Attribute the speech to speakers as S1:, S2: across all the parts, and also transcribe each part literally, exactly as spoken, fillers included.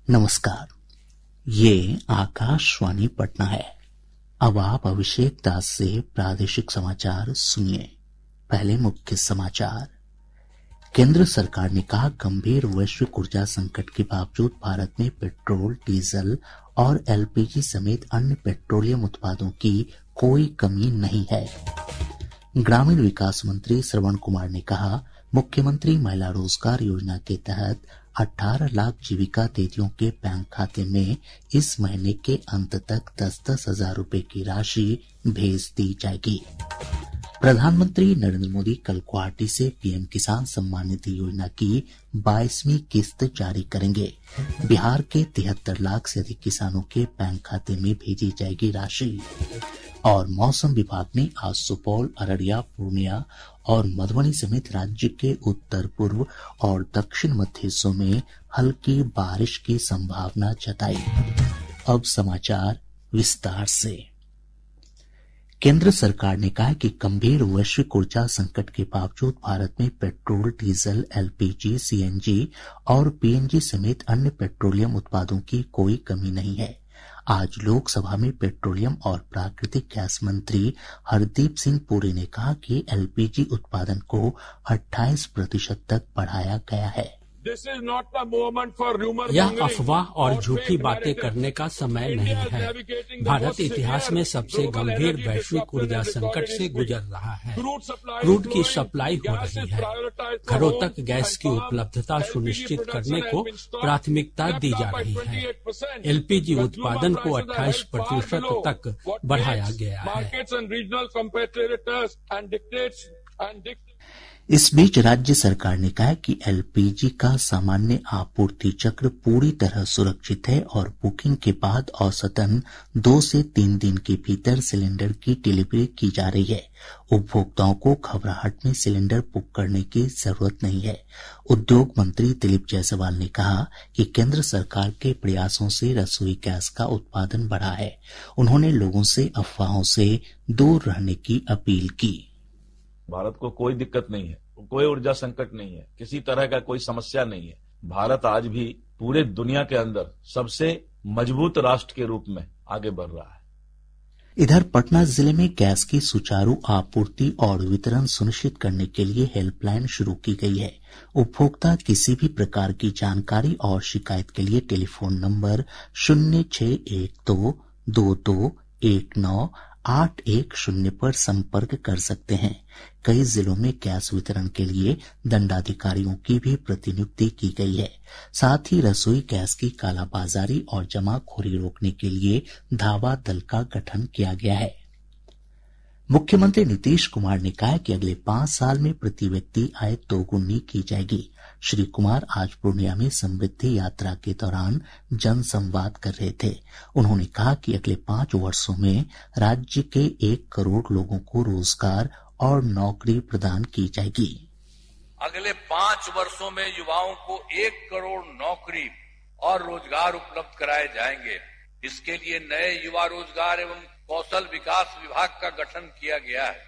S1: नमस्कार, ये आकाशवाणी पटना है। अब आप अभिषेक दास से प्रादेशिक समाचार सुनिए। पहले मुख्य समाचार। केंद्र सरकार ने कहा, गंभीर वैश्विक ऊर्जा संकट के बावजूद भारत में पेट्रोल, डीजल और एलपीजी समेत अन्य पेट्रोलियम उत्पादों की कोई कमी नहीं है। ग्रामीण विकास मंत्री श्रवण कुमार ने कहा, मुख्यमंत्री महिला रोजगार योजना के तहत अठारह लाख जीविका दीदियों के बैंक खाते में इस महीने के अंत तक दस दस हजार रूपये की राशि भेज दी जाएगी। प्रधानमंत्री नरेंद्र मोदी कल गुवाहाटी से पीएम किसान सम्मान निधि योजना की बाईसवीं किस्त जारी करेंगे। बिहार के तिहत्तर लाख से अधिक किसानों के बैंक खाते में भेजी जाएगी राशि। और मौसम विभाग ने आज सुपौल, अररिया, पूर्णिया और मधुबनी समेत राज्य के उत्तर पूर्व और दक्षिण मध्य हिस्सों में हल्की बारिश की संभावना जताई। अब समाचार विस्तार से। केंद्र सरकार ने कहा है कि गंभीर वैश्विक ऊर्जा संकट के बावजूद भारत में पेट्रोल, डीजल, एलपीजी, सीएनजी और पीएनजी समेत अन्य पेट्रोलियम उत्पादों की कोई कमी नहीं है। आज लोकसभा में पेट्रोलियम और प्राकृतिक गैस मंत्री हरदीप सिंह पुरी ने कहा कि एलपीजी उत्पादन को अट्ठाईस प्रतिशत तक बढ़ाया गया है।
S2: यह अफवाह और झूठी बातें करने का समय नहीं है। भारत इतिहास में सबसे गंभीर वैश्विक ऊर्जा संकट से गुजर रहा है। क्रूड की सप्लाई हो रही है। घरों तक गैस की उपलब्धता सुनिश्चित करने को प्राथमिकता दी जा रही है। एलपीजी उत्पादन को अट्ठाईस प्रतिशत तक बढ़ाया गया है।
S1: इस बीच राज्य सरकार ने कहा है कि एलपीजी का सामान्य आपूर्ति चक्र पूरी तरह सुरक्षित है और बुकिंग के बाद औसतन दो से तीन दिन के भीतर सिलेंडर की डिलीवरी की जा रही है। उपभोक्ताओं को घबराहट में सिलेंडर बुक करने की जरूरत नहीं है। उद्योग मंत्री दिलीप जायसवाल ने कहा कि केंद्र सरकार के प्रयासों से रसोई गैस का उत्पादन बढ़ा है। उन्होंने लोगों से अफवाहों से दूर रहने की अपील की।
S3: भारत को कोई दिक्कत नहीं है, कोई ऊर्जा संकट नहीं है, किसी तरह का कोई समस्या नहीं है। भारत आज भी पूरे दुनिया के अंदर सबसे मजबूत राष्ट्र के रूप में आगे बढ़ रहा है।
S1: इधर पटना जिले में गैस की सुचारू आपूर्ति और वितरण सुनिश्चित करने के लिए हेल्पलाइन शुरू की गई है। उपभोक्ता किसी भी प्रकार की जानकारी और शिकायत के लिए टेलीफोन नंबर शून्य छह एक दो दो दो एक नौ आठ एक शून्य पर संपर्क कर सकते हैं। कई जिलों में गैस वितरण के लिए दंडाधिकारियों की भी प्रतिनियुक्ति की गई है। साथ ही रसोई गैस की कालाबाजारी और जमाखोरी रोकने के लिए धावा दल का गठन किया गया है। मुख्यमंत्री नीतीश कुमार ने कहा है कि अगले पांच साल में प्रति व्यक्ति आय दोगुनी की जाएगी। श्री कुमार आज पूर्णिया में समृद्धि यात्रा के दौरान जनसंवाद कर रहे थे। उन्होंने कहा कि अगले पांच वर्षों में राज्य के एक करोड़ लोगों को रोजगार और नौकरी प्रदान की जाएगी।
S4: अगले पांच वर्षों में युवाओं को एक करोड़ नौकरी और रोजगार उपलब्ध कराए जाएंगे। इसके लिए नए युवा रोजगार एवं कौशल विकास विभाग का गठन किया गया है।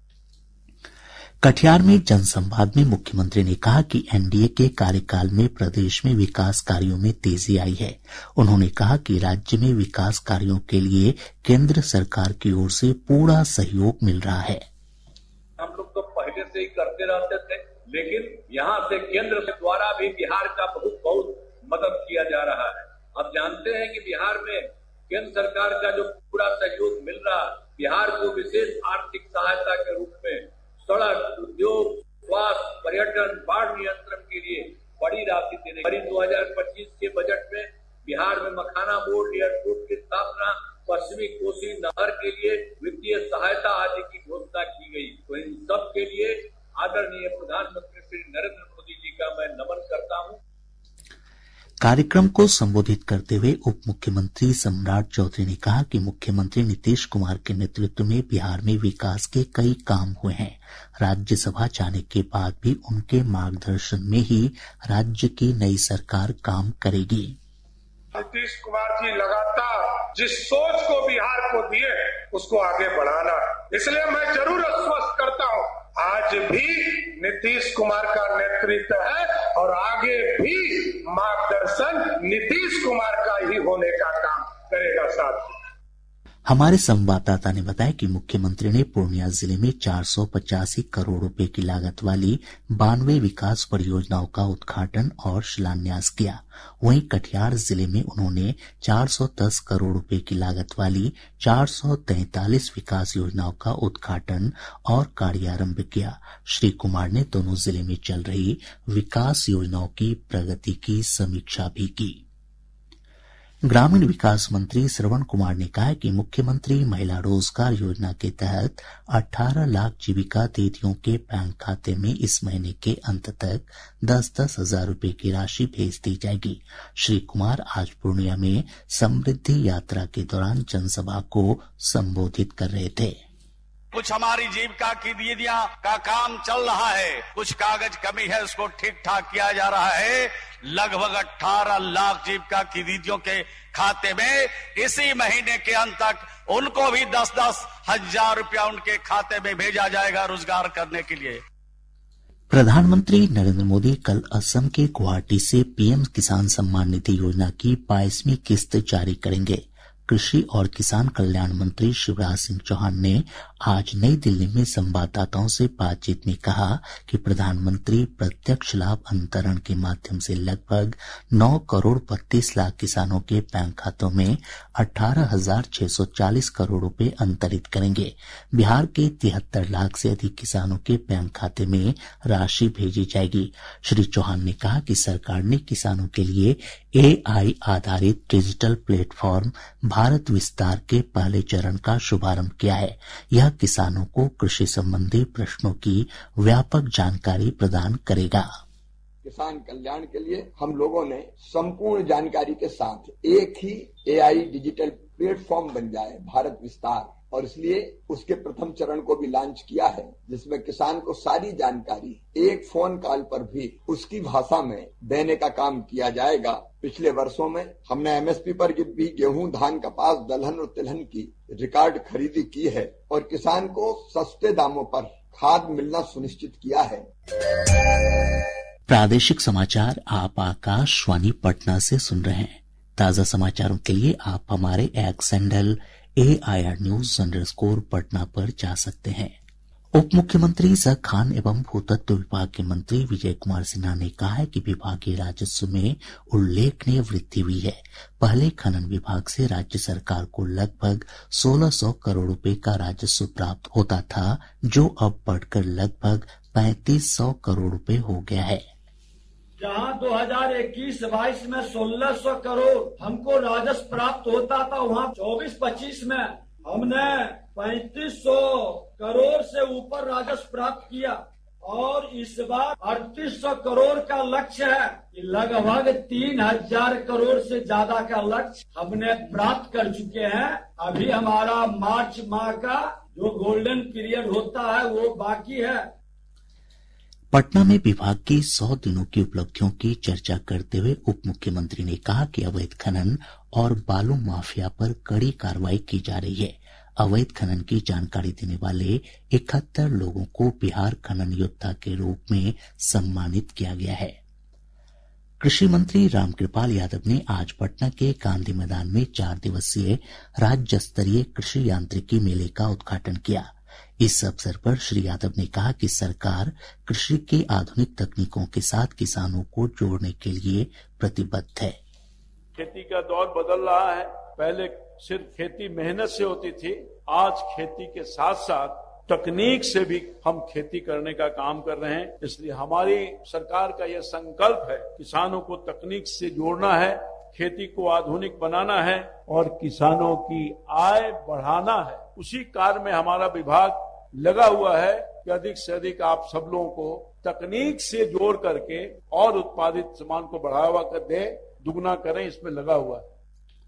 S1: कटिहार में जनसंवाद में मुख्यमंत्री ने कहा कि एनडीए के कार्यकाल में प्रदेश में विकास कार्यों में तेजी आई है। उन्होंने कहा कि राज्य में विकास कार्यों के लिए केंद्र सरकार की ओर से पूरा सहयोग मिल रहा है।
S5: हम लोग तो पहले से ही करते रहते थे, लेकिन यहाँ से केंद्र द्वारा भी बिहार का बहुत बहुत मदद किया जा रहा है। अब जानते हैं कि बिहार में केंद्र सरकार का जो पूरा सहयोग मिल रहा, बिहार को विशेष आर्थिक सहायता के रूप में सड़क, उद्योग, स्वास्थ्य, पर्यटन, बाढ़ नियंत्रण के लिए बड़ी राशि देने। दो हजार पच्चीस के बजट में बिहार में मखाना बोर्ड, एयरपोर्ट की स्थापना, पश्चिमी कोसी नहर के लिए वित्तीय सहायता आदि की घोषणा की गई। तो इन सब के लिए आदरणीय प्रधानमंत्री श्री नरेंद्र मोदी जी का मैं नमन करता हूँ।
S1: कार्यक्रम को संबोधित करते हुए उप मुख्यमंत्री सम्राट चौधरी ने कहा कि मुख्यमंत्री नीतीश कुमार के नेतृत्व में बिहार में विकास के कई काम हुए हैं। राज्यसभा जाने के बाद भी उनके मार्गदर्शन में ही राज्य की नई सरकार काम करेगी।
S6: नीतीश कुमार जी लगातार जिस सोच को बिहार को दिए उसको आगे बढ़ाना, इसलिए मैं जरूर आश्वस्त करता हूँ आज भी नीतीश कुमार का नेतृत्व है और आगे भी मार्गदर्शन नीतीश कुमार
S1: हमारे संवाददाता ने बताया कि मुख्यमंत्री ने पूर्णिया जिले में चार सौ पचासी करोड़ रुपए की लागत वाली बानवे विकास परियोजनाओं का उद्घाटन और शिलान्यास किया। वहीं कटिहार जिले में उन्होंने चार सौ दस करोड़ रुपए की लागत वाली चार सौ तैंतालीस विकास योजनाओं का उद्घाटन और कार्यारंभ किया। श्री कुमार ने दोनों जिले में चल रही विकास योजनाओं की प्रगति की समीक्षा भी की। ग्रामीण विकास मंत्री श्रवण कुमार ने कहा कि मुख्यमंत्री महिला रोजगार योजना के तहत अठारह लाख जीविका दीदियों के बैंक खाते में इस महीने के अंत तक दस दस हजार रूपये की राशि भेज दी जाएगी। श्री कुमार आज पूर्णिया में समृद्धि यात्रा के दौरान जनसभा को संबोधित कर रहे थे।
S7: कुछ हमारी जीविका की दीदियां का काम चल रहा है, कुछ कागज कमी है, उसको ठीक ठाक किया जा रहा है। लगभग अठारह लाख जीविका की दीदियों के खाते में इसी महीने के अंत तक उनको भी दस दस हजार रुपया उनके खाते में भेजा जाएगा रोजगार करने के लिए।
S1: प्रधानमंत्री नरेंद्र मोदी कल असम के गुवाहाटी से पीएम किसान सम्मान निधि योजना की बाईसवीं किस्त जारी करेंगे। कृषि और किसान कल्याण मंत्री शिवराज सिंह चौहान ने आज नई दिल्ली में संवाददाताओं से बातचीत में कहा कि प्रधानमंत्री प्रत्यक्ष लाभ अंतरण के माध्यम से लगभग नौ करोड़ बत्तीस लाख किसानों के बैंक खातों में अठारह हजार छह सौ चालीस करोड़ रुपए अंतरित करेंगे। बिहार के तिहत्तर लाख से अधिक किसानों के बैंक खाते में राशि भेजी जाएगी। श्री चौहान ने कहा कि सरकार ने किसानों के लिए एआई आधारित डिजिटल प्लेटफॉर्म भारत विस्तार के पहले चरण का शुभारंभ किया है। यह किसानों को कृषि संबंधी प्रश्नों की व्यापक जानकारी प्रदान करेगा।
S8: किसान कल्याण के लिए हम लोगों ने संपूर्ण जानकारी के साथ एक ही एआई डिजिटल प्लेटफॉर्म बन जाए भारत विस्तार, और इसलिए उसके प्रथम चरण को भी लॉन्च किया है, जिसमें किसान को सारी जानकारी एक फोन कॉल पर भी उसकी भाषा में देने का काम किया जाएगा। पिछले वर्षों में हमने एमएसपी पर भी गेहूं, धान, कपास, दलहन और तिलहन की रिकॉर्ड खरीदी की है और किसान को सस्ते दामों पर खाद मिलना सुनिश्चित किया है।
S1: प्रादेशिक समाचार आप आकाशवाणी पटना से सुन रहे हैं। ताजा समाचारों के लिए आप हमारे X handle A I R news underscore Patna पर जा सकते हैं। उप मुख्यमंत्री सह खान एवं भूतत्व विभाग के मंत्री विजय कुमार सिन्हा ने कहा है कि विभागीय राजस्व में उल्लेखनीय वृद्धि हुई है। पहले खनन विभाग से राज्य सरकार को लगभग सोलह सौ करोड़ रुपए का राजस्व प्राप्त होता था, जो अब बढ़कर लगभग पैंतीस सौ करोड़ रुपए हो गया है।
S9: जहां दो हज़ार इक्कीस बाईस में सोलह सौ करोड़ हमको राजस्व प्राप्त होता था, वहां चौबीस पच्चीस में हमने पैंतीस सौ करोड़ से ऊपर राजस्व प्राप्त किया और इस बार अड़तीस सौ करोड़ का लक्ष्य है कि लगभग तीन हजार करोड़ से ज्यादा का लक्ष्य हमने प्राप्त कर चुके हैं। अभी हमारा मार्च माह का जो गोल्डन पीरियड होता है वो बाकी है।
S1: पटना में विभाग की सौ दिनों की उपलब्धियों की चर्चा करते हुए उप मुख्यमंत्री ने कहा कि अवैध खनन और बालू माफिया पर कड़ी कार्रवाई की जा रही है। अवैध खनन की जानकारी देने वाले इकहत्तर लोगों को बिहार खनन योद्धा के रूप में सम्मानित किया गया है। कृषि मंत्री रामकृपाल यादव ने आज पटना के गांधी मैदान में चार दिवसीय राज्य स्तरीय कृषि यांत्रिकी मेले का उद्घाटन किया। इस अवसर पर श्री यादव ने कहा कि सरकार कृषि की आधुनिक तकनीकों के साथ किसानों को जोड़ने के लिए प्रतिबद्ध है।
S3: खेती का दौर बदल रहा है। पहले सिर्फ खेती मेहनत से होती थी, आज खेती के साथ साथ तकनीक से भी हम खेती करने का काम कर रहे हैं। इसलिए हमारी सरकार का यह संकल्प है, किसानों को तकनीक से जोड़ना है, खेती को आधुनिक बनाना है और किसानों की आय बढ़ाना है। उसी कार्य में हमारा विभाग लगा हुआ है कि अधिक से अधिक आप सब लोगों को तकनीक से जोड़ करके और उत्पादित सामान को बढ़ावा कर दे, दुगना करें, इसमें लगा हुआ है।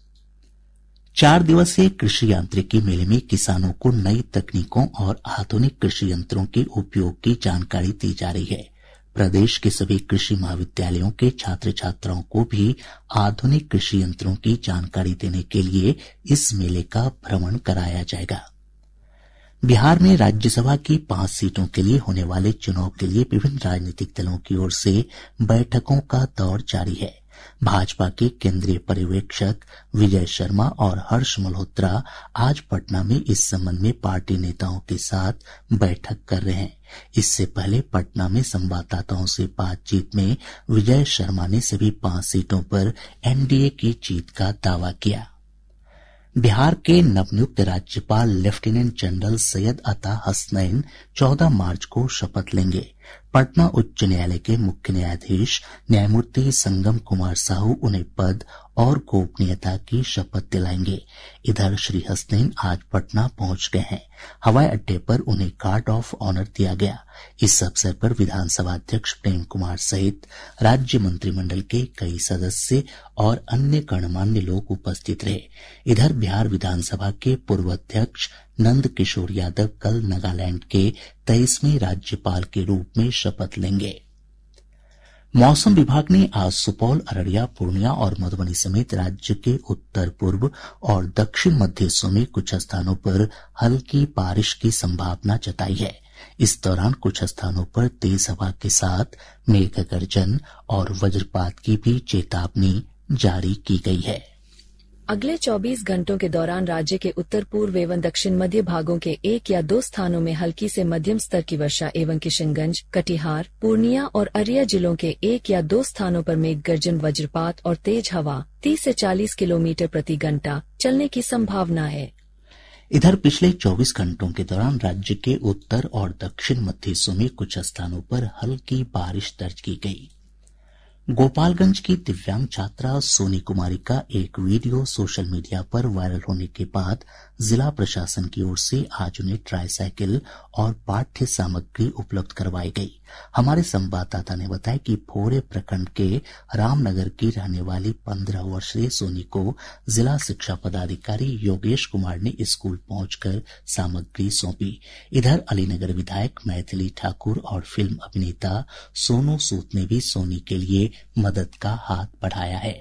S1: चार दिवसीय कृषि यांत्रिकी मेले में किसानों को नई तकनीकों और आधुनिक कृषि यंत्रों के उपयोग की जानकारी दी जा रही है। प्रदेश के सभी कृषि महाविद्यालयों के छात्र छात्राओं को भी आधुनिक कृषि यंत्रों की जानकारी देने के लिए इस मेले का भ्रमण कराया जाएगा। बिहार में राज्यसभा की पांच सीटों के लिए होने वाले चुनाव के लिए विभिन्न राजनीतिक दलों की ओर से बैठकों का दौर जारी है। भाजपा के केंद्रीय पर्यवेक्षक विजय शर्मा और हर्ष मल्होत्रा आज पटना में इस संबंध में पार्टी नेताओं के साथ बैठक कर रहे हैं। इससे पहले पटना में संवाददाताओं से बातचीत में विजय शर्मा ने सभी पांच सीटों पर एनडीए की जीत का दावा किया। बिहार के नवनियुक्त राज्यपाल लेफ्टिनेंट जनरल सैयद अता हसनैन चौदह मार्च को शपथ लेंगे। पटना उच्च न्यायालय के मुख्य न्यायाधीश न्यायमूर्ति संगम कुमार साहू उन्हें पद और गोपनीयता की शपथ दिलाएंगे। इधर श्री हसनैन आज पटना पहुंच गए हैं। हवाई अड्डे पर उन्हें गार्ड ऑफ ऑनर दिया गया। इस अवसर पर विधानसभा अध्यक्ष प्रेम कुमार सहित राज्य मंत्रिमंडल के कई सदस्य और अन्य गणमान्य लोग उपस्थित रहे। इधर बिहार विधानसभा के पूर्व अध्यक्ष नंद किशोर यादव कल नागालैंड के तेईसवें राज्यपाल के रूप में शपथ लेंगे। मौसम विभाग ने आज सुपौल, अररिया, पूर्णिया और मधुबनी समेत राज्य के उत्तर पूर्व और दक्षिण मध्य हिस्सों में कुछ स्थानों पर हल्की बारिश की संभावना जताई है। इस दौरान कुछ स्थानों पर तेज हवा के साथ मेघ गर्जन और वज्रपात की भी चेतावनी जारी की गई है।
S10: अगले चौबीस घंटों के दौरान राज्य के उत्तर पूर्व एवं दक्षिण मध्य भागों के एक या दो स्थानों में हल्की से मध्यम स्तर की वर्षा एवं किशनगंज, कटिहार, पूर्णिया और अररिया जिलों के एक या दो स्थानों पर मेघ गर्जन, वज्रपात और तेज हवा तीस से चालीस किलोमीटर प्रति घंटा चलने की संभावना है।
S1: इधर पिछले चौबीस घंटों के दौरान राज्य के उत्तर और दक्षिण मध्य हिस्सों में कुछ स्थानों पर हल्की बारिश दर्ज की गई। गोपालगंज की दिव्यांग छात्रा सोनी कुमारी का एक वीडियो सोशल मीडिया पर वायरल होने के बाद जिला प्रशासन की ओर से आज उन्हें ट्राईसाइकिल और पाठ्य सामग्री उपलब्ध करवाई गई। हमारे संवाददाता ने बताया कि भोरे प्रखंड के रामनगर की रहने वाली पंद्रह वर्षीय सोनी को जिला शिक्षा पदाधिकारी योगेश कुमार ने स्कूल पहुंचकर सामग्री सौंपी। इधर अलीनगर विधायक मैथिली ठाकुर और फिल्म अभिनेता सोनू सूद ने भी सोनी के लिए मदद का हाथ बढ़ाया है।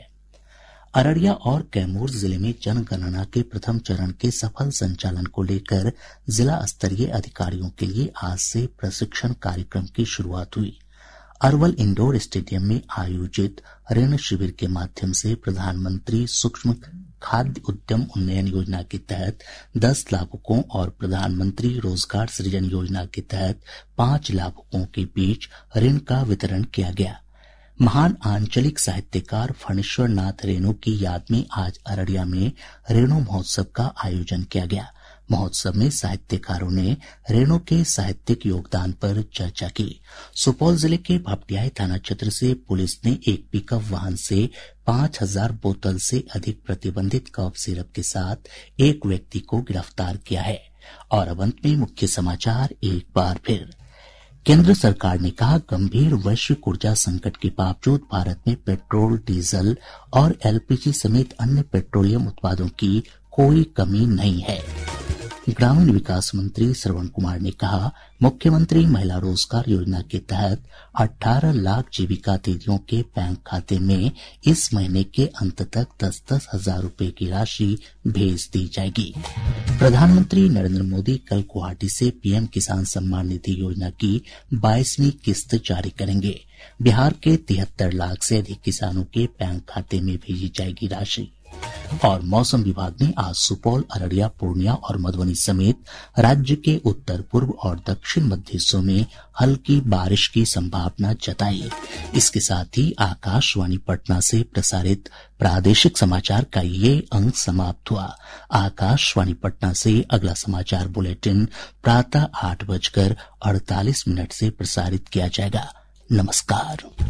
S1: अररिया और कैमूर जिले में जनगणना के प्रथम चरण के सफल संचालन को लेकर जिला स्तरीय अधिकारियों के लिए आज से प्रशिक्षण कार्यक्रम की शुरुआत हुई। अरवल इंडोर स्टेडियम में आयोजित ऋण शिविर के माध्यम से प्रधानमंत्री सूक्ष्म खाद्य उद्यम उन्नयन योजना के तहत दस लाभुकों और प्रधानमंत्री रोजगार सृजन योजना के तहत पांच लाभुकों के बीच ऋण का वितरण किया गया। महान आंचलिक साहित्यकार फणीश्वर नाथ रेणु की याद में आज अररिया में रेणु महोत्सव का आयोजन किया गया। महोत्सव में साहित्यकारों ने रेणु के साहित्यिक योगदान पर चर्चा की। सुपौल जिले के भपटियाही थाना क्षेत्र से पुलिस ने एक पिकअप वाहन से पांच हजार बोतल से अधिक प्रतिबंधित कफ सिरप के साथ एक व्यक्ति को गिरफ्तार किया है। और अब अंत में मुख्य समाचार एक बार फिर। केंद्र सरकार ने कहा, गंभीर वैश्विक ऊर्जा संकट के बावजूद भारत में पेट्रोल, डीजल और एलपीजी समेत अन्य पेट्रोलियम उत्पादों की कोई कमी नहीं है। ग्रामीण विकास मंत्री श्रवण कुमार ने कहा, मुख्यमंत्री महिला रोजगार योजना के तहत अठारह लाख जीविका दीदियों के बैंक खाते में इस महीने के अंत तक दस दस हजार रूपये की राशि भेज दी जाएगी। प्रधानमंत्री नरेंद्र मोदी कल गुवाहाटी से पीएम किसान सम्मान निधि योजना की बाईसवीं किस्त जारी करेंगे। बिहार के तिहत्तर लाख से अधिक किसानों के बैंक खाते में भेजी जाएगी राशि। और मौसम विभाग ने आज सुपौल, अररिया, पूर्णिया और मधुबनी समेत राज्य के उत्तर पूर्व और दक्षिण मध्य हिस्सों में हल्की बारिश की संभावना जताई। इसके साथ ही आकाशवाणी पटना से प्रसारित प्रादेशिक समाचार का ये अंक समाप्त हुआ। आकाशवाणी पटना से अगला समाचार बुलेटिन प्रातः आठ बजकर अड़तालीस मिनट से प्रसारित किया जाएगा। नमस्कार।